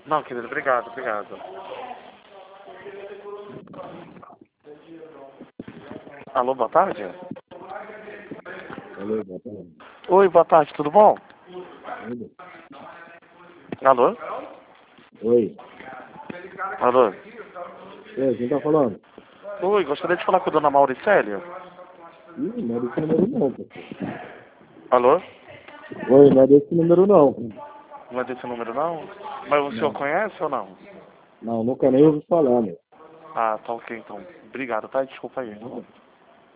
Não, querido, obrigado, obrigado. Alô, boa tarde? Alô, boa tarde. Oi, boa tarde, tudo bom? Tudo? Alô? Oi. Alô? Quem tá falando? Oi, gostaria de falar com a dona Mauricélia. Ih, não é desse número não, pô. Alô? Oi, não é desse número não. Não é desse número, não? Mas o senhor Não, conhece ou não? não, nunca nem ouvi falar, meu. Ah, tá ok, então. Obrigado, tá? Desculpa aí.